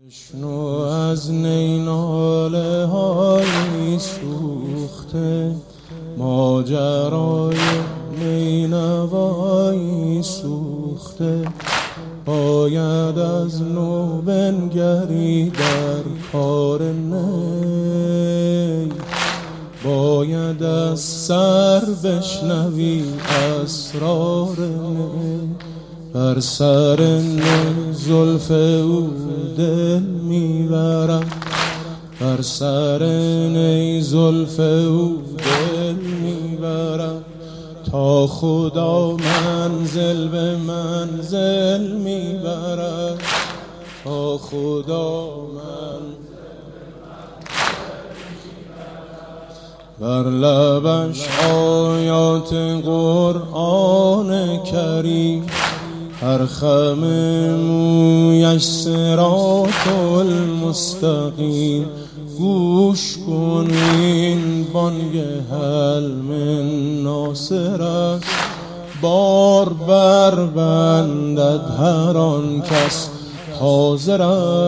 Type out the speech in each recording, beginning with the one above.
بشنو از نیناله های سوخته، ماجرای نینوایی سوخته. باید از نو بنگری در کار نی، باید از سر بشنوی اسرار نی. بر سر نی زلف او دل میبرم، بر سر نی زلف او دل میبرم. تا خدا منزل به منزل میبرد، تا خدا بر لبش آیات قرآن کریم، هر خم مویش صراط المستقیم. گوش کن این بانگ هل من ناصر است، بار بر بندد هر آن کس حاضر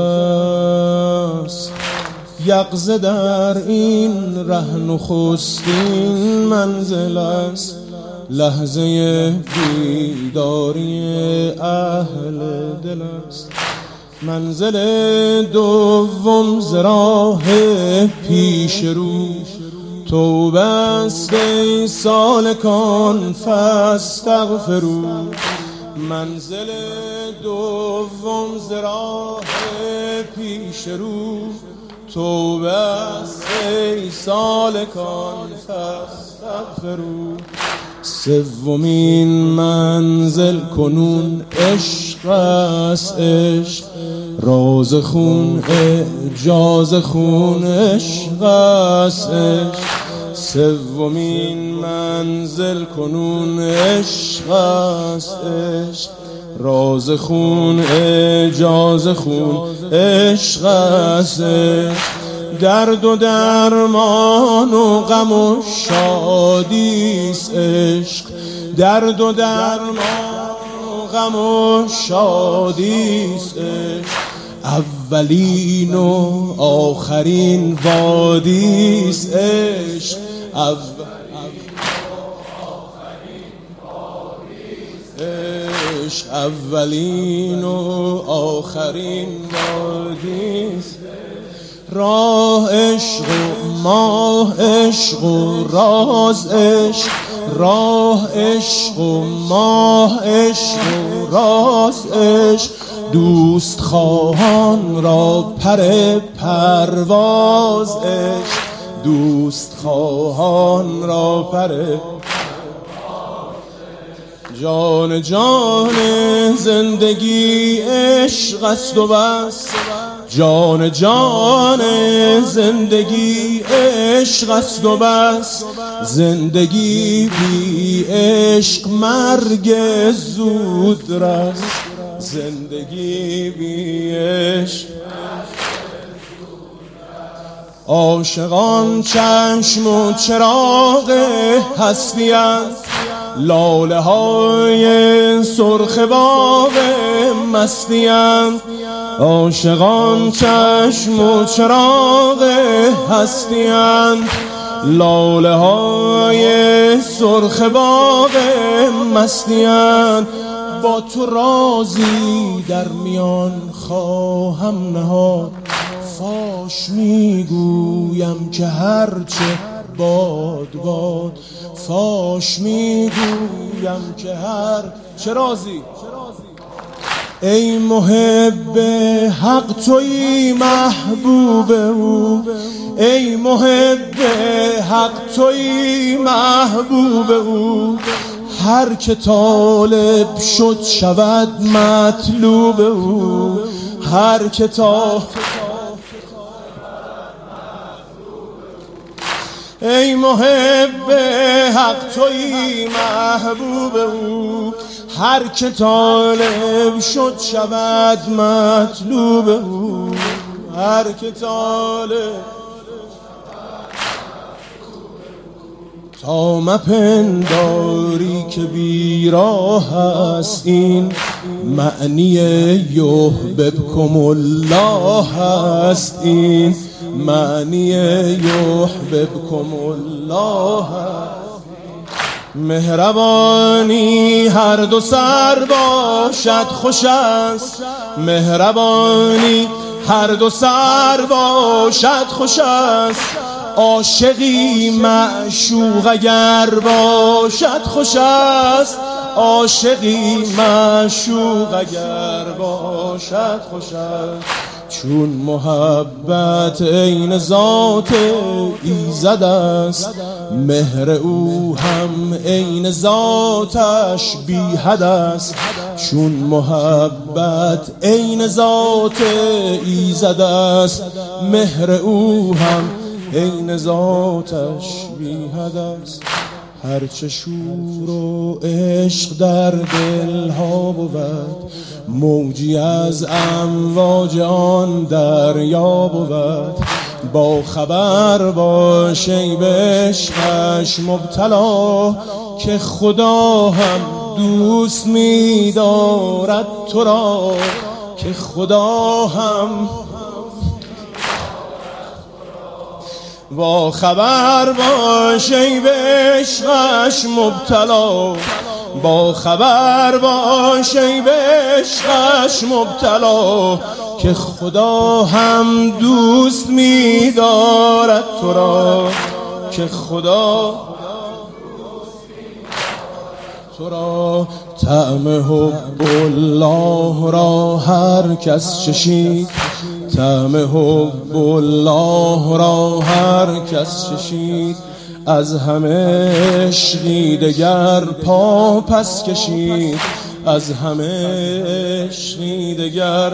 است. یقظه در این ره نخستین منزل است، لحظه بیداری اهل دل است. منزل دوم ز راه پیش رو، توبه است ای سالکان فاستغفروا. منزل دوم ز راه پیش رو، توبه است ای سالکان فاستغفروا. سومین منزل کنون عشق است، عشق راز خون اعجاز خون عشق است، عشق. سومین منزل کنون عشق است، عشق راز خون اعجاز خون عشق است. درد و درمان و غم و شادیست عشق، درد و درمان و غم و شادیست عشق. اولین و آخرین وادیست عشق، اولین و آخرین وادیست. راه عشق و ماه عشق و راز عشق، راه عشق و ماه عشق و راز عشق. دوست خواهان را پر پرواز عشق، دوست خواهان را پر. جان جان زندگی عشق است و بس، جان جان زندگی عشق است و بس. زندگی بی عشق مرگ زود رست، زندگی بی عشق. عاشقان چشم و چراغ هستی است، لاله های سرخ باغ مستی اند. عاشقان چشم و چراغ هستی اند، لاله های سرخ باغ مستی اند. با تو رازی در میان خواهم نهاد، فاش میگویم که هرچه باد باد. فاش میگویم که هر چه رازی. ای محب حق تویی محبوب او، ای محب حق تویی محبوب او. هر که طالب شد شود مطلوب او، هر که ای محب حق تویی محبوب او. هر که طالب شد شود مطلوب او، هر که طالب. تا مپنداری که بیراه است این معنی یحببکم الله هست این، معنی یحببکم الله هست. مهربانی هر دو سر باشد خوش است، مهربانی هر دو سر باشد خوش است. عاشقی معشوق اگر باشد خوش است، عاشقی معشوق اگر باشد خوش است. چون محبت عین ذات ایزد است، مهر او هم عین ذاتش بی حد است. چون محبت عین ذات ایزد است، مهر او هم عین ذاتش بی حد است. هرچه شور و عشق در دلها بود، موجی از امواج آن دریا بود. با خبر باش ای به عشقش مبتلا، که خدا هم دوست می دارد تو را، که خدا هم با خبر باش ای به عشقش مبتلا، با خبر باش ای به عشقش مبتلا، که خدا هم دوست می دارد تو را، که خدا تو را. طعم حب الله را هر کس چشید، طعم حب الله را هر کس چشید، از همه عشقی دگر پا پس کشید، از همه عشقی دگر.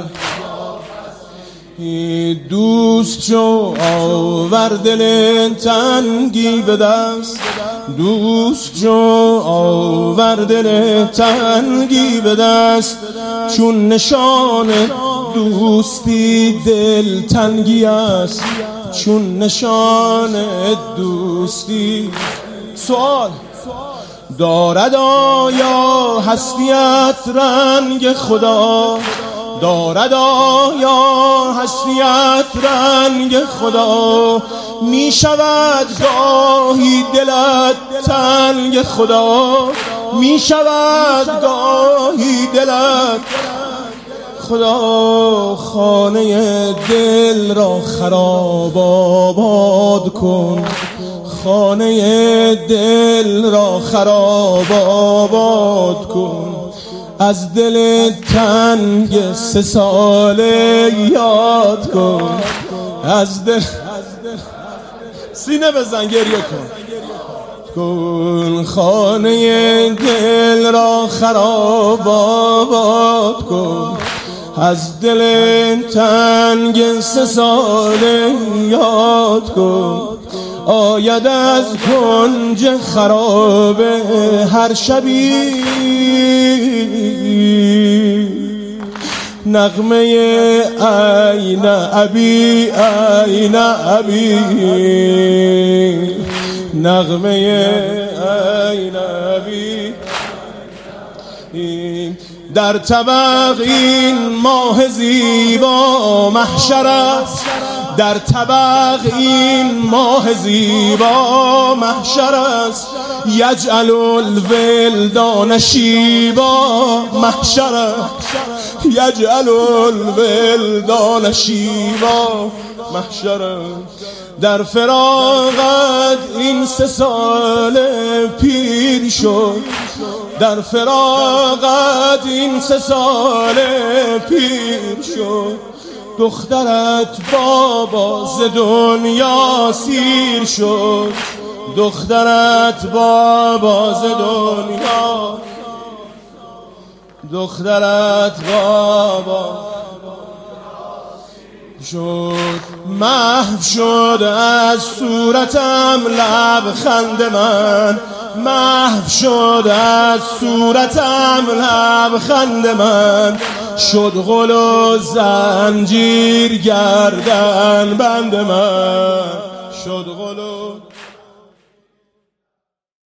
دوست شو آور دل تنگی به دست، دوست شو آور دل تنگی به دست. چون نشان دوستی دل تنگی است، چون نشان دوستی. سوال دارد آیا هستیت رنگ خدا؟ دارد آیا هستیت رنگ خدا؟ می شود گاهی دلت تنگ خدا، می شود گاهی دلت خدا. خانه دل را خراب آباد کن، خانه دل را خراب آباد کن. از دل تنگ 3 ساله یاد کن، از دل سینه بزن گریه کن. خانه دل را خراب آباد کن، از دل تنگ 3 ساله یاد کن. آید از کنج خراب هر شبی نغمه این ابی این ابی، نغمه این ابی. در طبق این ماه زیبا محشر است، در طبق این ماه زیبا محشر است. یجعل الولدان شیبا محشر است، یجعل الولدان شیبا محشر است. در فراقت این 3 ساله پیر شد، در فراقت این 3 ساله پیر شد. دخترت بابا ز دنیا سیر شد، دخترت بابا ز دنیا، دخترت بابا شد. محو شد از صورتم لبخند من، محو شد از صورتم لبخند من. شد غل و زنجیر گردن بند من، شد غل و